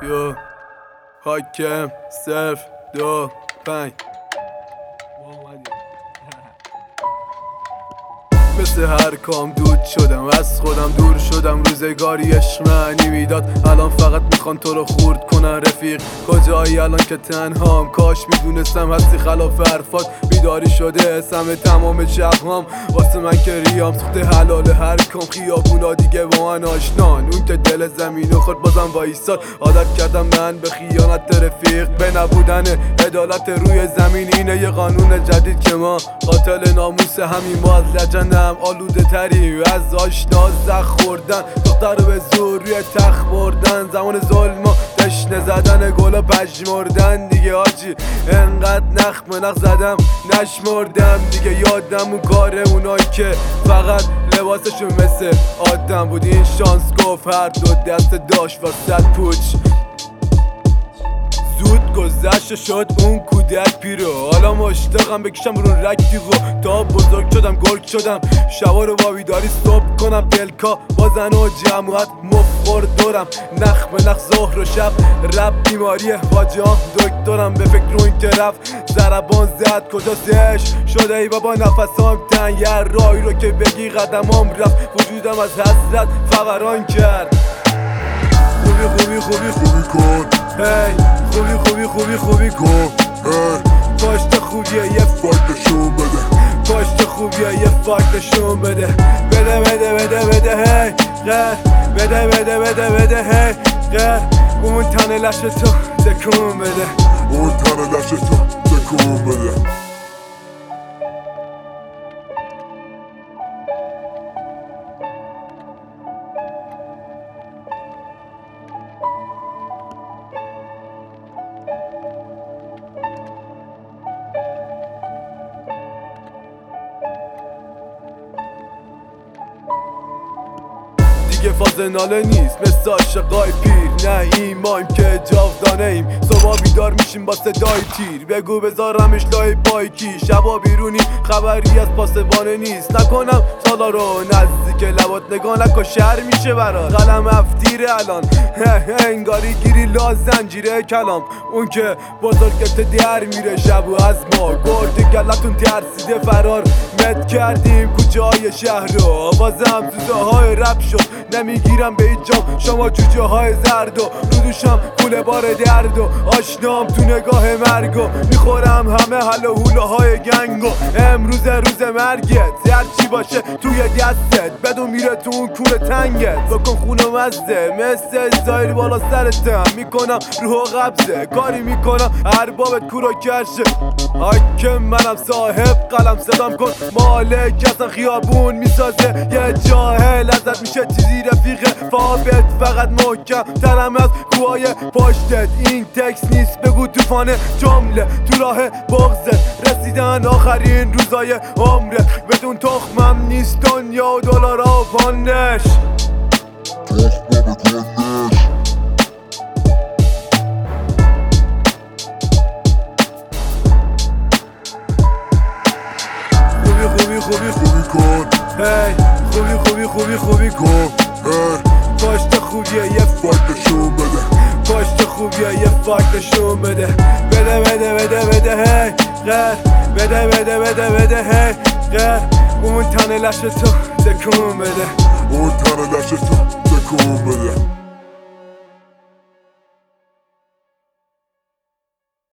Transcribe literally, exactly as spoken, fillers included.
یو حاکم صرف دو پنج مثل هر کام دود شدم، از خودم دور شدم. روزگاری عشق معنی میداد، الان فقط میخوان تو رو خورد کنن. رفیق کجایی الان که تنهام؟ کاش میدونستم هستی خلاف حرفات. بیداری شده اسم تمام شبهام، واسه من که ریام سوخته حلال هر کام. خیابونا دیگه با من آشنان، اون که دل زمینو خورد بازم وایساد. عادت کردم من به خیانت رفیق، به نبودن عدالت روی زمین. اینه یه قانون جدید که ما قاتل ناموس همین ما از لجنم آلوده تری از آشنا زخ خوردن. دختر به زور روی تخت بردن، زمان ظلما دشنه زدن گل و پژمردن. دیگه آجی انقدر نخ منخ زدم نشمردم دیگه. یادم اون کاره اونایی که فقط لباسشون مثل آدم بود. این شانس گفت هر دو دست داشت واسد پوچ. زود گذشت شد اون کودک پیرو، حالا مشتاقم بکشم رو رگ تیغو. تا بزرگ شدم گرگ شدم، شبا رو با بیداری صبح کنم. دلکا با زن و جماعت مفخور دورم. نخ به نخ ظهر و شب رب بیماریه واجهام دکترم. به فکر رو این که رفت ضربان زد کجاست عشق شده ای بابا نفسام تن. یه رای رو که بگی قدمام رفت، وجودم از حسرت فوران کرد. خوبی خوبی خوبی خوبی کن هی خوبی خوبی خوبی خوبی کن. هی پاشت خوبیه یه فایدشون بده، پاشت خوبیه یه فایدشون بده. بده بده بده بده هی غیر بده بده بده بده هی غیر. اون تن لش تو تکون بده، اون تن لش تو تکون بده. دیگه فاز ناله نیست مثل عاشقای پیر. نه ایمایم که جاودانه ایم، صبح بیدار میشیم با صدای تیر. بگو بذارمش لای بایکی، شبا بیرونی خبری از پاسبانه نیست. نکنم سالا رو نزدیک لبات نگاه نکن شهر میشه برات. قلم افتیره الان انگاری گیری لا زنجیره کلام. اون که بزرگت در میره شب و از ما گرد گلتون ترسیده فرار. مد کردیم کوچه های شهر رو، آوازم زوزه های رپ شد. نمیگیرم به هیچ جام شما جوجه های زرد و رو دوشم کوله بار درد و آشنام تو نگاه مرگو. میخورم همه حل و حوله های گنگو. امروز روز مرگت هر چی باشه توی دستت بدون میره تو اون کور تنگت. بکن خونو مزده مثل زایر بالا سرتم میکنم روح قبضه. کاری میکنم اربابت کورو کرشه. حاکم منم صاحب قلم صدام کن مالک اصلا خیابون میسازه. یه جاهل ازت میشه چیزی رفیقه فابت فقط محکم ترم از کوهای پاشتت. این تکس نیست بگو توفان جمله تو راه بغزت. رسیدن آخرین روزای عمره بدون تخمم نیست دنیا و دلارا و پانش. تخمم کنش خوبی خوبی خوبی خوبی کن هی خوبی خوبی خوبی خوبی کن. هی پاشت خوبیه یه فایدشون بده، پاشت خوبیه یه فایدشون بده. بده بده بده بده هی غیر بده بده بده بده هی غیر. اون تن لش تو تکون بده، اون تن لش تو تکون بده.